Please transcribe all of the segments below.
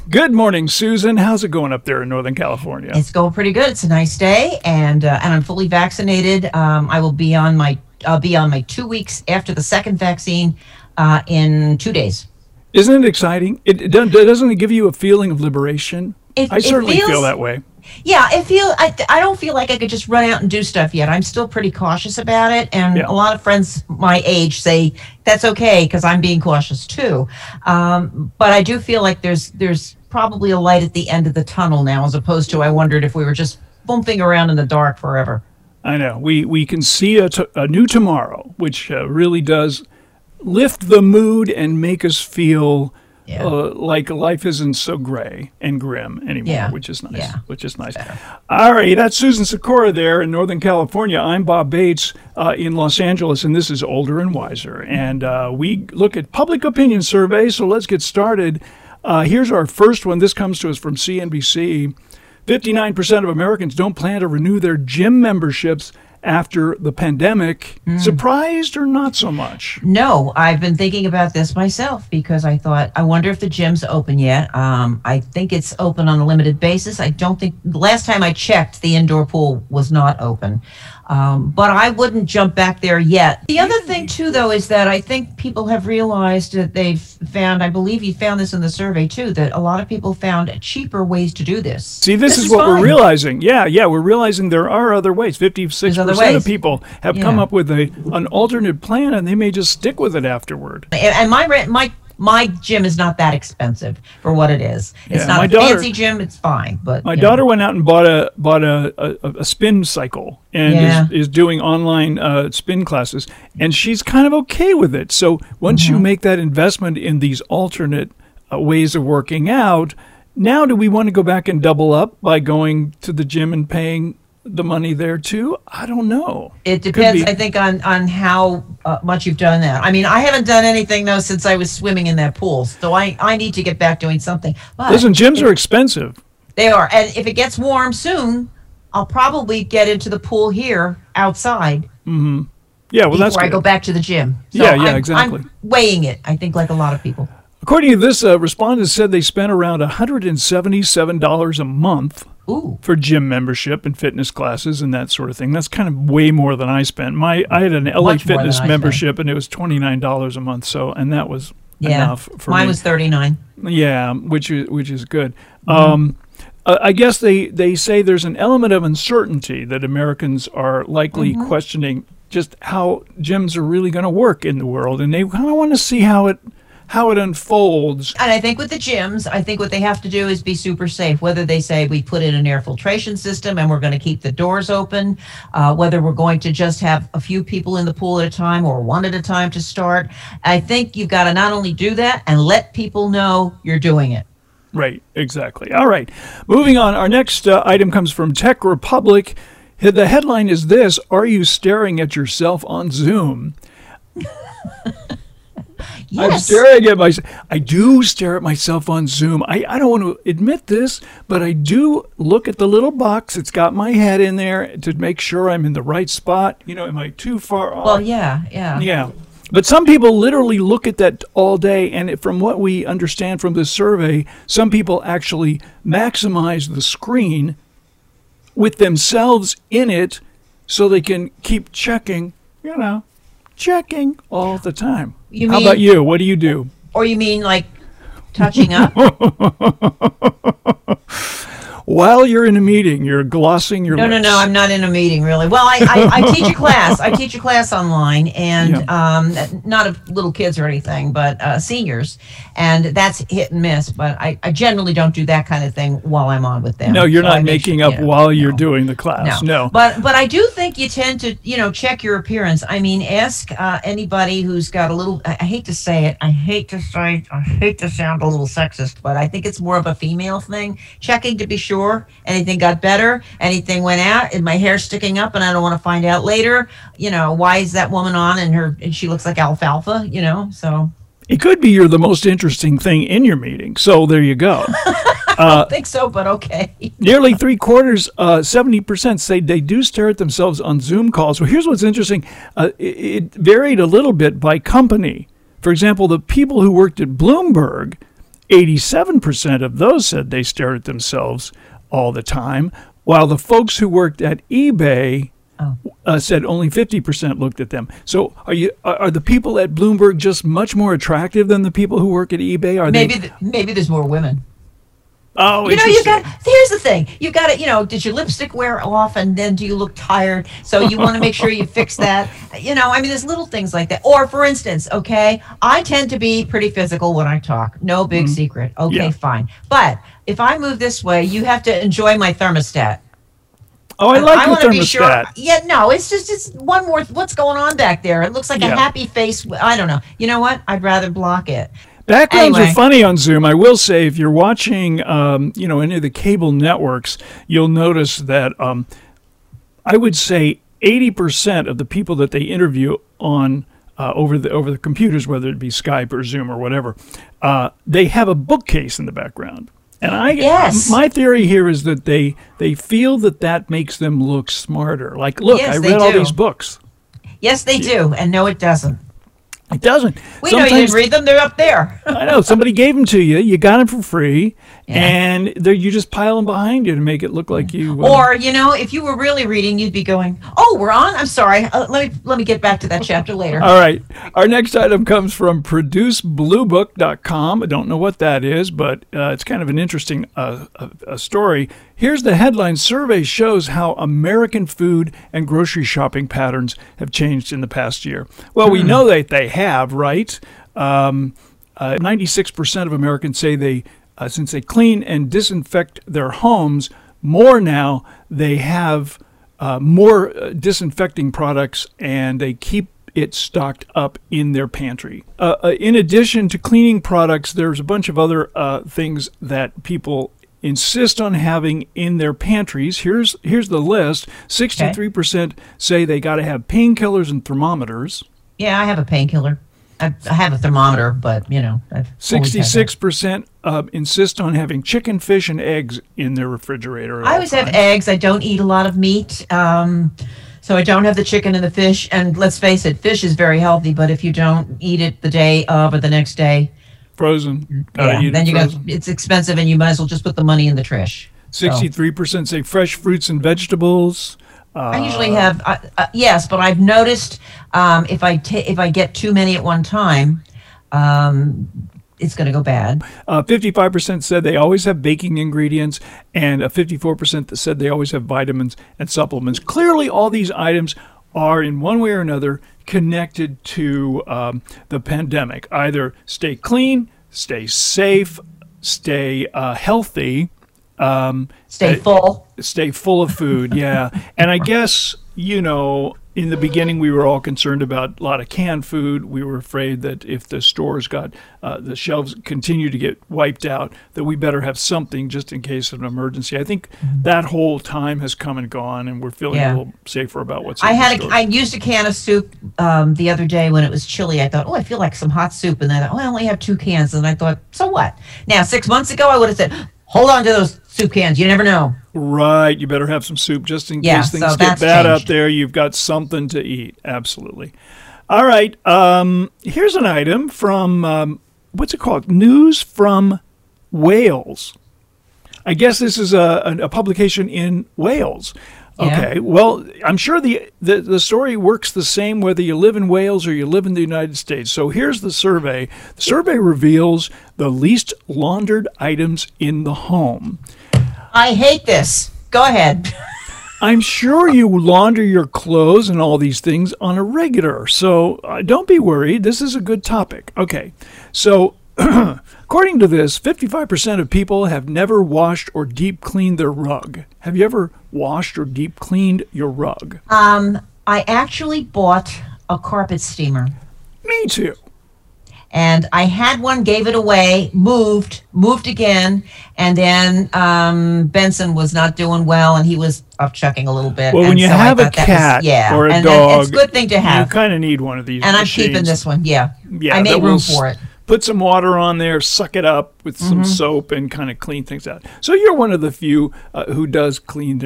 Good morning, Susan. How's it going up there in Northern California? It's going pretty good. It's a nice day, and I'm fully vaccinated. I'll be on my 2 weeks after the second vaccine in 2 days. Isn't it exciting? Doesn't it give you a feeling of liberation? I certainly feel that way. Yeah, I don't feel like I could just run out and do stuff yet. I'm still pretty cautious about it, and a lot of friends my age say that's okay because I'm being cautious too. But I do feel like there's probably a light at the end of the tunnel now, as opposed to I wondered if we were just bumping around in the dark forever. I know. We can see a new tomorrow, which really does lift the mood and make us feel like life isn't so gray and grim anymore, which is nice. Which is nice. Better. All right, that's Susan Sikora there in Northern California. I'm Bob Bates in Los Angeles, and this is Older and Wiser. And we look at public opinion surveys, so let's get started. Here's our first one. This comes to us from CNBC. 59% of Americans don't plan to renew their gym memberships after the pandemic. Surprised or not so much? No, I've been thinking about this myself because I thought, I wonder if the gym's open yet. I think it's open on a limited basis. I don't think, the last time I checked, the indoor pool was not open. But I wouldn't jump back there yet. The other thing, too, though, is that I think people have realized that they've found, I believe you found this in the survey, too, that a lot of people found cheaper ways to do this. See, this is what we're realizing. Yeah, we're realizing there are other ways. 56% of people have come up with an alternate plan, and they may just stick with it afterward. And my gym is not that expensive for what it is. It's not a fancy gym. It's fine. But my daughter went out and bought a spin cycle and is doing online spin classes, and she's kind of okay with it. So once you make that investment in these alternate ways of working out, now do we want to go back and double up by going to the gym and paying the money there too? I don't know. It depends, I think, on how much you've done that. I mean, I haven't done anything though since I was swimming in that pool, so I need to get back doing something. But listen, gyms are expensive. They are, and if it gets warm soon, I'll probably get into the pool here outside. Yeah, well, that's good. Before I go back to the gym. So exactly. I'm weighing it, I think, like a lot of people. According to this, respondents said they spent around $177 a month for gym membership and fitness classes and that sort of thing. That's kind of way more than I spent. I had an LA Fitness membership, and it was $29 a month. And that was enough for me. Mine was $39. Yeah, which is good. I guess they say there's an element of uncertainty that Americans are likely questioning just how gyms are really going to work in the world, and they kind of want to see how it unfolds. And I think with the gyms, I think what they have to do is be super safe. Whether they say we put in an air filtration system and we're going to keep the doors open, whether we're going to just have a few people in the pool at a time or one at a time to start. I think you've got to not only do that and let people know you're doing it. Right, exactly. All right, moving on. Our next item comes from Tech Republic. The headline is this: Are you staring at yourself on Zoom? Yes. I'm staring at myself. I do stare at myself on Zoom. I don't want to admit this, but I do look at the little box. It's got my head in there to make sure I'm in the right spot. Am I too far off? Well, yeah. Yeah. But some people literally look at that all day, and from what we understand from this survey, some people actually maximize the screen with themselves in it so they can keep checking all the time. How about you? What do you do? Or you mean like touching up? While you're in a meeting, you're glossing your lips. No, I'm not in a meeting, really. Well, I teach a class. I teach a class online, and not of little kids or anything, but seniors. And that's hit and miss. But I generally don't do that kind of thing while I'm on with them. No, you're not making up while you're doing the class. No. But I do think you tend to, check your appearance. I mean, ask anybody who's got a little, I hate to say it, I hate to sound a little sexist, but I think it's more of a female thing. Checking to be sure anything got better, anything went out, and my hair sticking up, and I don't want to find out later. Why is that woman on and she looks like alfalfa? So it could be you're the most interesting thing in your meeting. So there you go. I don't think so, but okay. Nearly 3/4, 70% say they do stare at themselves on Zoom calls. Well, here's what's interesting. It varied a little bit by company. For example, the people who worked at Bloomberg 87% of those said they stare at themselves all the time, while the folks who worked at eBay said only 50% looked at them. So are the people at Bloomberg just much more attractive than the people who work at eBay? Are maybe there's more women. Oh, here's the thing. You got to, did your lipstick wear off and then do you look tired? So you want to make sure you fix that. There's little things like that. Or for instance, okay, I tend to be pretty physical when I talk. No big secret. Okay, fine. But if I move this way, you have to enjoy my thermostat. Oh, I like the thermostat. Be sure. Yeah, no, it's one more. What's going on back there? It looks like a happy face. I don't know. You know what? I'd rather block it. Backgrounds are funny on Zoom. I will say, if you're watching, any of the cable networks, you'll notice that I would say 80% of the people that they interview on over the computers, whether it be Skype or Zoom or whatever, they have a bookcase in the background. And my theory here is that they feel that makes them look smarter. Like, look, I read all these books. Yes, they do, and no, it doesn't. It doesn't. We know you didn't read them. They're up there. I know. Somebody gave them to you. You got them for free, and you just pile them behind you to make it look like you. Or if you were really reading, you'd be going, "Oh, we're on. I'm sorry. Let me get back to that chapter later." All right. Our next item comes from ProduceBlueBook.com. I don't know what that is, but it's kind of an interesting a story. Here's the headline. Survey shows how American food and grocery shopping patterns have changed in the past year. Well, we know that they have, right? 96% of Americans say they, since they clean and disinfect their homes more now, they have more disinfecting products, and they keep it stocked up in their pantry. In addition to cleaning products, there's a bunch of other things that people insist on having in their pantries. Here's the list. 63% say they got to have painkillers and thermometers. Yeah, I have a painkiller. I have a thermometer, but 66% insist on having chicken, fish, and eggs in their refrigerator. I always have eggs. I don't eat a lot of meat, so I don't have the chicken and the fish. And let's face it, fish is very healthy, but if you don't eat it the day of or the next day, frozen. It's expensive, and you might as well just put the money in the trash. 63% say fresh fruits and vegetables. I usually have yes, but I've noticed if I get too many at one time, it's going to go bad. 55% said they always have baking ingredients, and 54% that said they always have vitamins and supplements. Clearly, all these items are in one way or another connected to the pandemic. Either stay clean, stay safe, stay healthy, stay full of food. Yeah. And I guess, in the beginning, we were all concerned about a lot of canned food. We were afraid that if the stores got, the shelves continue to get wiped out, that we better have something just in case of an emergency. I think that whole time has come and gone, and we're feeling a little safer about what's in the store. I used a can of soup the other day when it was chilly. I thought, I feel like some hot soup. And then I only have 2 cans. And I thought, so what? Now, 6 months ago, I would have said, hold on to those soup cans. You never know. Right. You better have some soup just in case things get bad out there. You've got something to eat. Absolutely. All right. Here's an item from, what's it called? News from Wales. I guess this is a publication in Wales. Okay. Yeah. Well, I'm sure the story works the same whether you live in Wales or you live in the United States. So here's the survey. The survey reveals the least laundered items in the home. I hate this. Go ahead. I'm sure you launder your clothes and all these things on a regular. So don't be worried. This is a good topic. Okay. So according to this, 55% of people have never washed or deep cleaned their rug. Have you ever washed or deep cleaned your rug? I actually bought a carpet steamer. Me too. And I had one, gave it away, moved again, and then Benson was not doing well, and he was upchucking a little bit. Well, when you have a cat or a dog, it's a good thing to have. You kind of need one of these. And machines. I'm keeping this one. Yeah, I made room for it. Put some water on there, suck it up with some soap, and kind of clean things out. So you're one of the few who does clean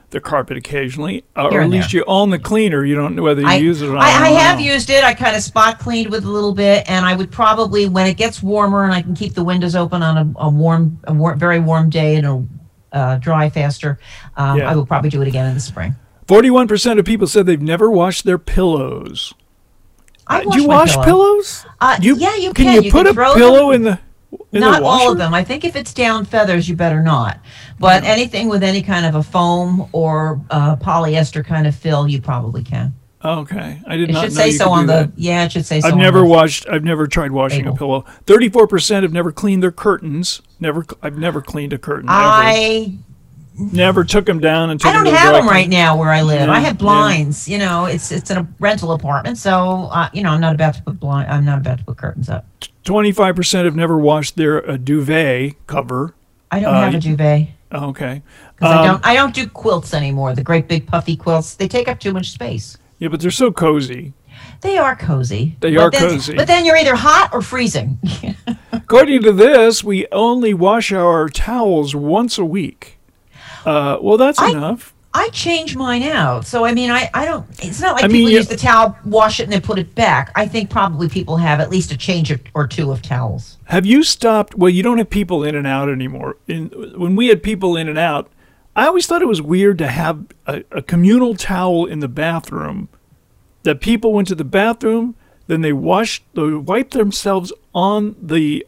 the carpet occasionally, or Here at and least there. you own the cleaner. You don't know whether you use it or not. I have used it. I kind of spot cleaned with a little bit, and I would probably, when it gets warmer and I can keep the windows open on a very warm day and a dry faster, I will probably do it again in the spring. 41% of people said they've never washed their pillows. Do you wash pillows? Yeah, you can. can. You put a pillow in the Not washer? all of them. I think if it's down feathers, you better not. But anything with any kind of a foam or polyester kind of fill, you probably can. Okay, I did It not should know say you so could on do the. that. Yeah, it should say so. I've never tried washing a label. pillow. 34% have never cleaned their curtains. I've never cleaned a curtain. Ever. Never took them down and took I don't them to have the them dry right now where I live. Yeah, I have blinds. You know, it's in a rental apartment, so I'm not about to put I'm not about to put curtains up. 25% have never washed their duvet cover. I don't have a duvet. Okay. 'Cause I don't do quilts anymore. The great big puffy quilts. They take up too much space. Yeah, but they're so cozy. They are cozy. They are cozy. But then you're either hot or freezing. According to this, we only wash our towels once a week. Well, that's enough. I change mine out. So, I mean, I don't, it's not like I people mean, use the towel, wash it, and then put it back. I think probably people have at least a change or two of towels. Have you stopped? Well, you don't have people in and out anymore. When we had people in and out, I always thought it was weird to have a communal towel in the bathroom, that people went to the bathroom, then they wiped themselves on the.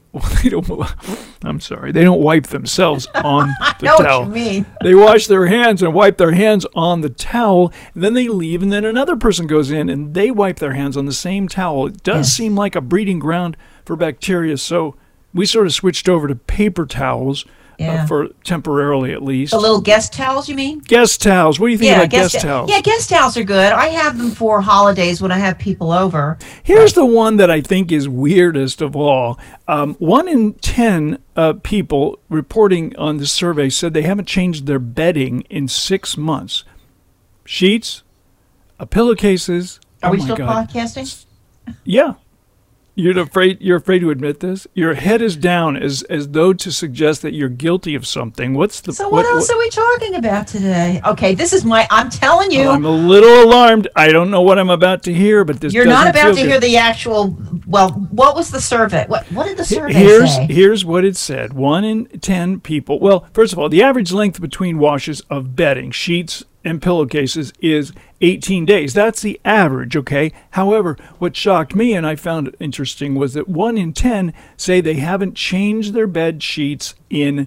I'm sorry, they don't wipe themselves on the know towel. what you mean. They wash their hands and wipe their hands on the towel, and then they leave, and then another person goes in and they wipe their hands on the same towel. It does seem like a breeding ground for bacteria, so we sort of switched over to paper towels. For temporarily at least. The little guest towels, you mean? Guest towels. What do you think about guest towels? Yeah, guest towels are good. I have them for holidays when I have people over. Here's the one that I think is weirdest of all. 1 in 10 people reporting on this survey said they haven't changed their bedding in 6 months. Sheets, pillowcases. Are we my still God. podcasting? Yeah. You're afraid to admit this? Your head is down as though to suggest that you're guilty of something. So what else are we talking about today? Okay, this is I'm telling you. I'm a little alarmed. I don't know what I'm about to hear, but this You're doesn't not about feel to good. hear the actual, well, what was the survey? What did the survey say? Here's what it said. 1 in 10 people. Well, first of all, the average length between washes of bedding, sheets, and pillowcases is 18 days. That's the average, okay? However, what shocked me and I found interesting was that 1 in 10 say they haven't changed their bed sheets in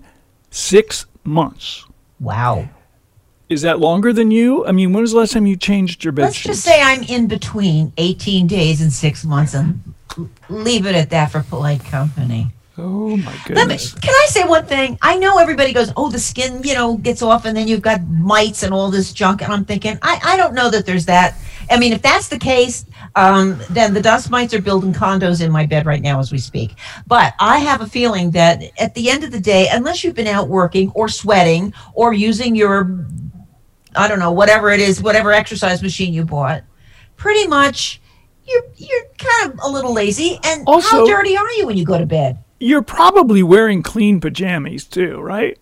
6 months. Wow. Is that longer than you? I mean, when was the last time you changed your bed Let's sheets? just say I'm in between 18 days and 6 months and leave it at that for polite company. Oh, my goodness. Can I say one thing? I know everybody goes, oh, the skin, gets off and then you've got mites and all this junk. And I'm thinking, I don't know that there's that. I mean, if that's the case, then the dust mites are building condos in my bed right now as we speak. But I have a feeling that at the end of the day, unless you've been out working or sweating or using your, I don't know, whatever it is, whatever exercise machine you bought, pretty much you're kind of a little lazy. And Also, how dirty are you when you go to bed? You're probably wearing clean pajamas too, right?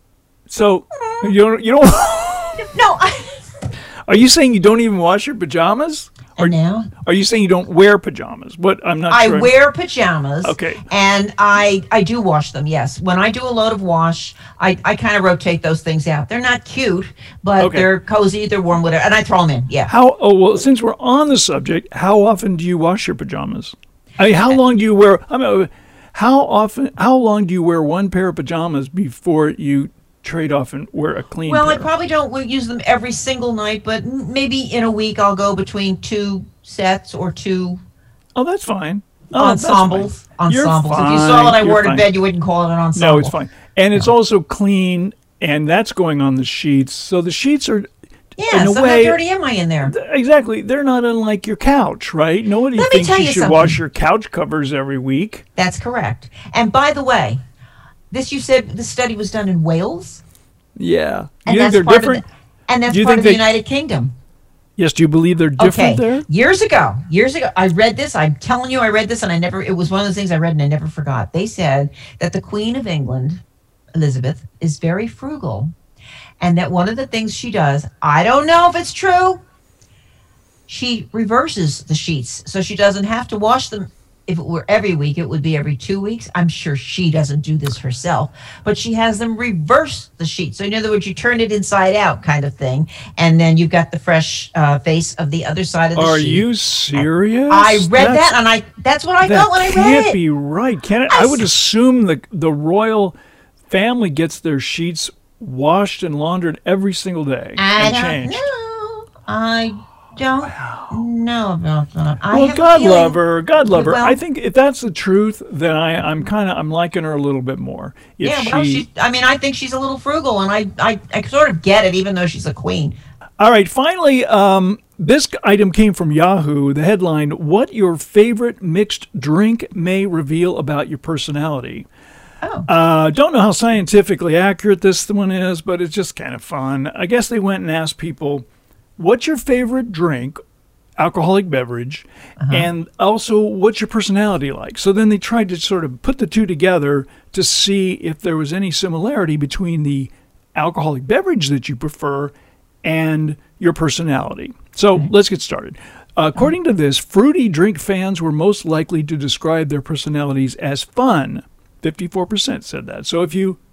So you don't. No. Are you saying you don't even wash your pajamas? Or now? Are you saying you don't wear pajamas? What? I'm not sure. I wear pajamas. Okay. And I do wash them, yes. When I do a load of wash, I kind of rotate those things out. They're not cute, but they're cozy, they're warm, whatever. And I throw them in, yeah. Well, since we're on the subject, how often do you wash your pajamas? I mean, how long do you wear? How long do you wear one pair of pajamas before you trade off and wear a clean Well, pair? I probably don't use them every single night, but maybe in a week I'll go between 2 sets or 2 Oh, that's fine. ensembles. That's fine. You're Ensembles. fine. If you saw what I You're wore to fine. bed, you wouldn't call it an ensemble. No, it's fine. And it's also clean, and that's going on the sheets. So the sheets are, Yeah, in a so way, how dirty am I in there? Exactly. They're not unlike your couch, right? Nobody Let me thinks tell you you should something. wash your couch covers every week. That's correct. And by the way, you said this study was done in Wales? Yeah. And You think that's they're part different? and that's Do you part think of the they- United Kingdom. Yes, do you believe they're different there? Years ago, I read this. I'm telling you, I read this, and it was one of those things I read and I never forgot. They said that the Queen of England, Elizabeth, is very frugal, and that one of the things she does, I don't know if it's true, she reverses the sheets so she doesn't have to wash them. If it were every week, it would be every 2 weeks. I'm sure she doesn't do this herself, but she has them reverse the sheet. So in other words, you turn it inside out kind of thing, and then you've got the fresh face of the other side of the sheet. Are you serious? I read that, and that's what I thought when I read it. That can't be right, can it? I would assume the royal family gets their sheets washed and laundered every single day and changed. I don't know about that. Well, God love her. God love her. Well, I think if that's the truth, then I'm liking her a little bit more. I think she's a little frugal, and I sort of get it, even though she's a queen. All right, finally, this item came from Yahoo. The headline: "What your favorite mixed drink may reveal about your personality." Oh. Don't know how scientifically accurate this one is, but it's just kind of fun. I guess they went and asked people, what's your favorite drink, alcoholic beverage, and also what's your personality like? So then they tried to sort of put the two together to see if there was any similarity between the alcoholic beverage that you prefer and your personality. So let's get started. According to this, fruity drink fans were most likely to describe their personalities as fun. 54% said that. So if you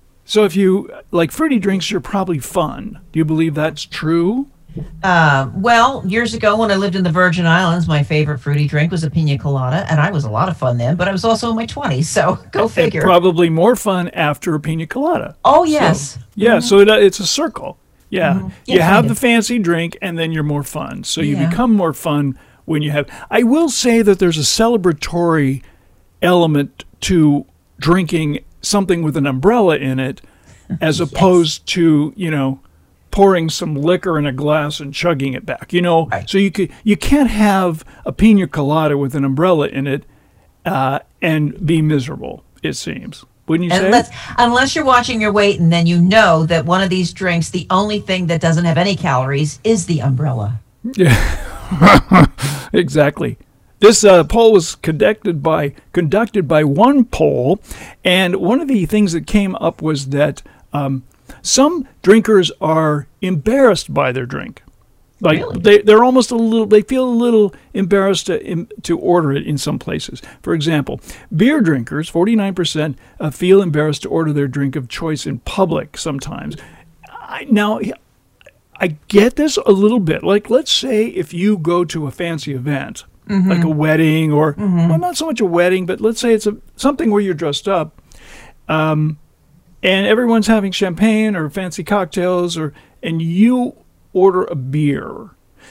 like fruity drinks, you're probably fun. Do you believe that's true? Well, years ago when I lived in the Virgin Islands, my favorite fruity drink was a pina colada, and I was a lot of fun then, but I was also in my 20s, so go figure. And probably more fun after a pina colada. Oh, yes. So, so it's a circle. Yeah. You have the fancy drink, and then you're more fun. So you become more fun when you have... I will say that there's a celebratory element to drinking something with an umbrella in it, as opposed to, pouring some liquor in a glass and chugging it back. Right. So you can't have a pina colada with an umbrella in it and be miserable, it seems. Wouldn't you say? Unless you're watching your weight, and then you know that one of these drinks, the only thing that doesn't have any calories is the umbrella. Yeah, exactly. This poll was conducted by OnePoll, and one of the things that came up was that some drinkers are embarrassed by their drink. Like really? They feel a little embarrassed to order it in some places. For example, beer drinkers, 49%, feel embarrassed to order their drink of choice in public sometimes. Now, I get this a little bit. Like, let's say if you go to a fancy event, like a wedding or, well, not so much a wedding, but let's say it's something where you're dressed up, and everyone's having champagne or fancy cocktails, and you order a beer.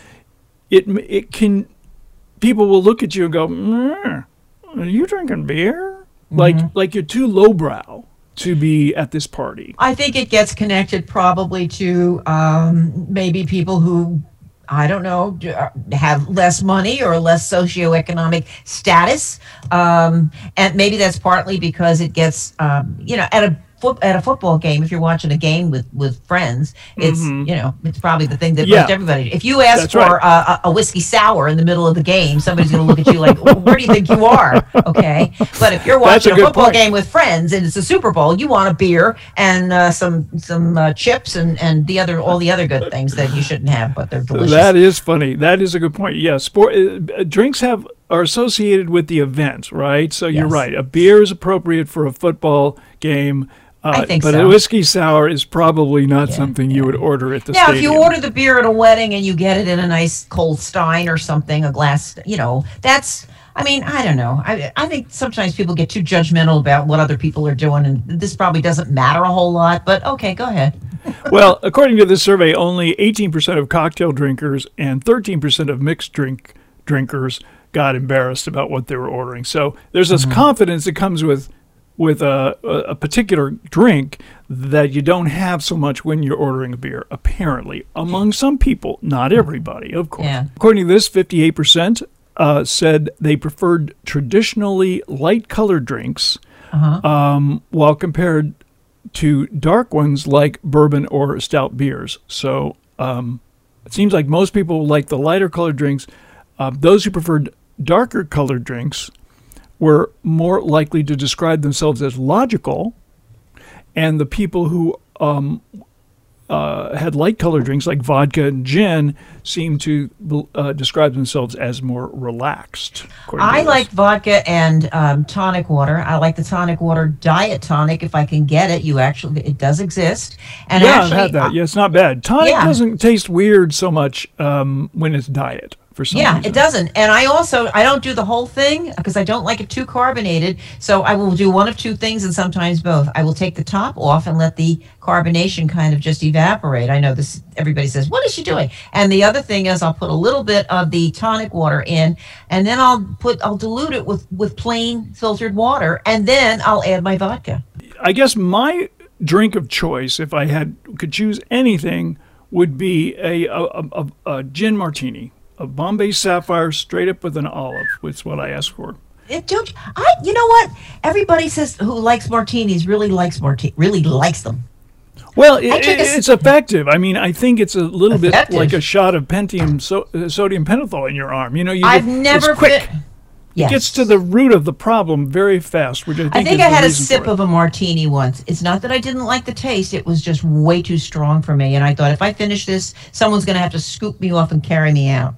People will look at you and go, are you drinking beer? Like you're too lowbrow to be at this party. I think it gets connected probably to maybe people who, I don't know, have less money or less socioeconomic status. And maybe that's partly because it gets, at a football game, if you're watching a game with friends, it's it's probably the thing that most everybody. If you ask for a whiskey sour in the middle of the game, somebody's going to look at you like, where do you think you are? Okay, but if you're watching a football game with friends and it's a Super Bowl, you want a beer and some chips and all the other good things that you shouldn't have, but they're delicious. That is funny. That is a good point. Yes, drinks are associated with the event, right? So you're right. A beer is appropriate for a football game. I think but a whiskey sour is probably not something you would order at the stadium. Now, if you order the beer at a wedding and you get it in a nice cold stein or something, a glass, that's, I don't know. I think sometimes people get too judgmental about what other people are doing, and this probably doesn't matter a whole lot, but okay, go ahead. Well, according to this survey, only 18% of cocktail drinkers and 13% of mixed drinkers got embarrassed about what they were ordering. So there's this confidence that comes with a particular drink that you don't have so much when you're ordering a beer, apparently, among some people, not everybody, of course. Yeah. According to this, 58% said they preferred traditionally light-colored drinks, while compared to dark ones like bourbon or stout beers. So it seems like most people like the lighter-colored drinks. Those who preferred darker-colored drinks were more likely to describe themselves as logical, and the people who had light colored drinks like vodka and gin seem to describe themselves as more relaxed. I like vodka and tonic water. I like the tonic water diet tonic if I can get it. It does exist. And yeah, actually, I've had that. Yeah, it's not bad. Tonic doesn't taste weird so much when it's diet. For some reason. It doesn't. And I don't do the whole thing because I don't like it too carbonated. So I will do one of two things and sometimes both. I will take the top off and let the carbonation kind of just evaporate. I know this, everybody says, what is she doing? And the other thing is I'll put a little bit of the tonic water in, and then I'll dilute it with plain filtered water, and then I'll add my vodka. I guess my drink of choice, if I could choose anything, would be a gin martini. A Bombay Sapphire straight up with an olive. That's what I ask for. You know what? Everybody says who likes martinis really likes them. Well, it's effective. I mean, I think it's a little bit like a shot of sodium pentothal in your arm. I've never it's quick. Yes. It gets to the root of the problem very fast, which I think I had a sip of a martini once. It's not that I didn't like the taste. It was just way too strong for me. And I thought if I finish this, someone's going to have to scoop me off and carry me out.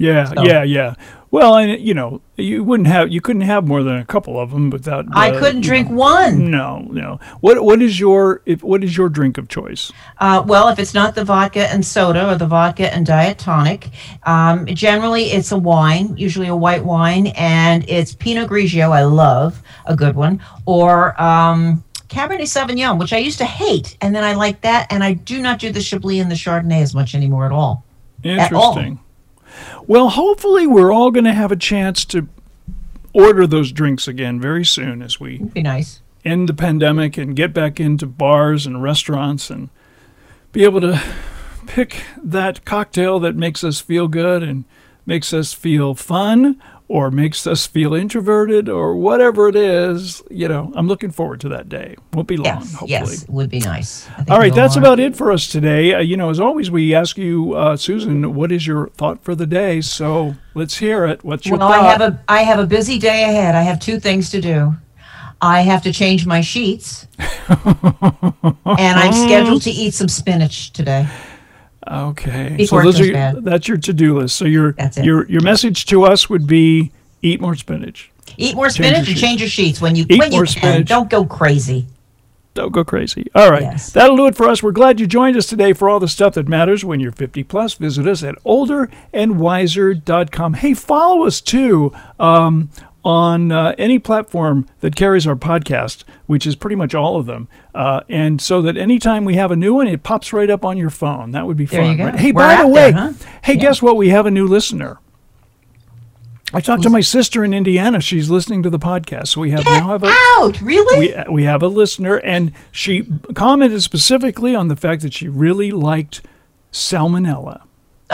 Yeah. Well, and you couldn't have more than a couple of them without. I couldn't drink one. No. What is your drink of choice? Well, if it's not the vodka and soda or the vodka and diet tonic, generally it's a wine, usually a white wine, and it's Pinot Grigio. I love a good one, or Cabernet Sauvignon, which I used to hate, and then I like that, and I do not do the Chablis and the Chardonnay as much anymore at all. Interesting. Well, hopefully we're all going to have a chance to order those drinks again very soon as we be nice. End the pandemic and get back into bars and restaurants and be able to pick that cocktail that makes us feel good and makes us feel fun or makes us feel introverted or whatever it is. I'm looking forward to that day. Won't be long, hopefully. Yes, it would be nice. All right, that's about it for us today. As always, we ask you, Susan, what is your thought for the day? So let's hear it. What's your thought? I have a busy day ahead. I have two things to do. I have to change my sheets, and I'm scheduled to eat some spinach today. Okay, so that's your to-do list. So your message to us would be eat more spinach. Eat more spinach and change your sheets when you can. Don't go crazy. Don't go crazy. All right, That'll do it for us. We're glad you joined us today for all the stuff that matters when you're 50 plus. Visit us at olderandwiser.com. Hey, follow us too on any platform that carries our podcast, which is pretty much all of them. And so that anytime we have a new one, it pops right up on your phone. That would be fun. Right? Hey, by the way, guess what? We have a new listener. I talked to my sister in Indiana. She's listening to the podcast. So we have Really? We have a listener, and she commented specifically on the fact that she really liked salmonella.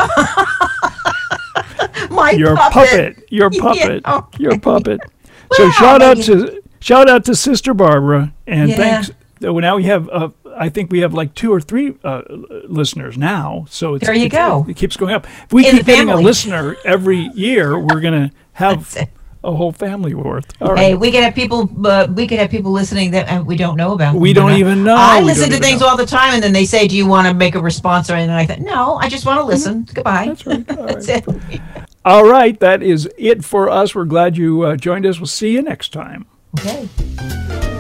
Your puppet. Yeah, okay. Your puppet. So shout out to Sister Barbara, and thanks. Now we have I think we have like 2 or 3 listeners now. So there you go. It keeps going up. If we keep getting a listener every year, we're going to have a whole family worth. All right. Hey, we could have people. Listening that we don't know about. We don't even know. I listen to things all the time, and then they say, "Do you want to make a response or anything like that?" No, I just want to listen. Mm-hmm. Goodbye. That's right. All right. That's it. All right, that is it for us. We're glad you joined us. We'll see you next time. Okay.